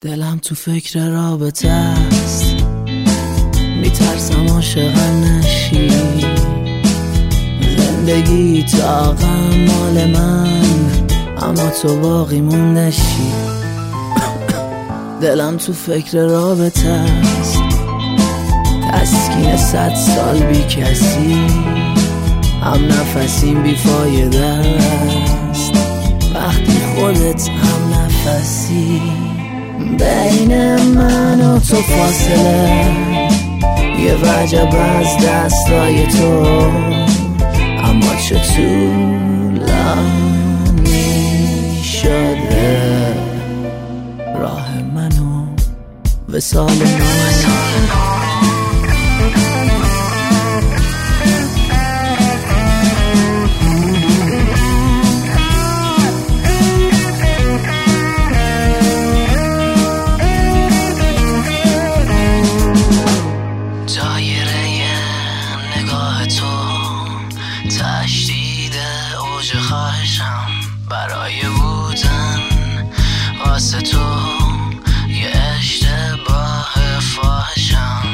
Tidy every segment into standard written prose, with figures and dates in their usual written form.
دلم تو فکر رابطه است، میترسم عاشقم نشی. زندگی طاقم مال من، اما تو باقی مونده شی. دلم تو فکر رابطه است، تسکین 100 سال بی کسی. هم نفسیم بی فایده است، وقتی خودت هم نفسی. بین من و تو فاصله یه وجب از دستای تو، اما چه طولانی شده راه منو وصال من. تشدید اوج خواهشم برای بودن واسه تو، یه اشتباه فاحشم.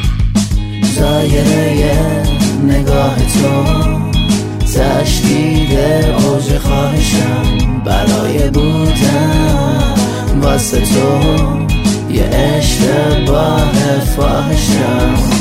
دایره نگاه تو تشدید اوج خواهشم برای بودن واسه تو، یه اشتباه فاحشم.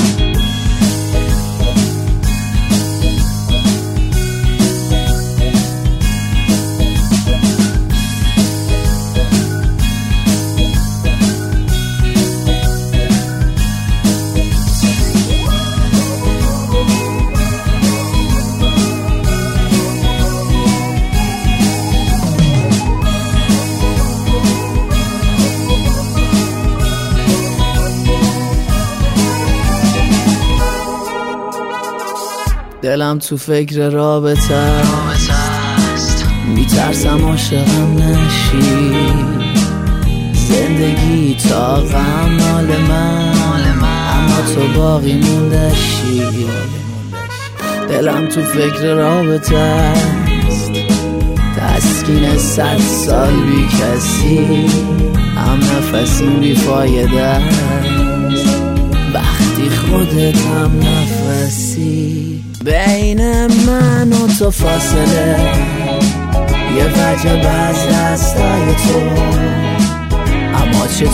دلم تو فکر رابطه است، میترسم عاشقم نشی. زندگی طاقم مال من، اما تو باقی مونده شی. دلم تو فکر رابطه است، تسکین 100 سال بی کسی. هم نفسیم بی فایده است، وقتی خودت هم نفسی. بین من و تو فاصله یه وجب از دستای تو، اما چه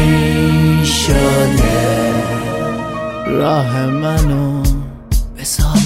طولانی شده راه منو وصال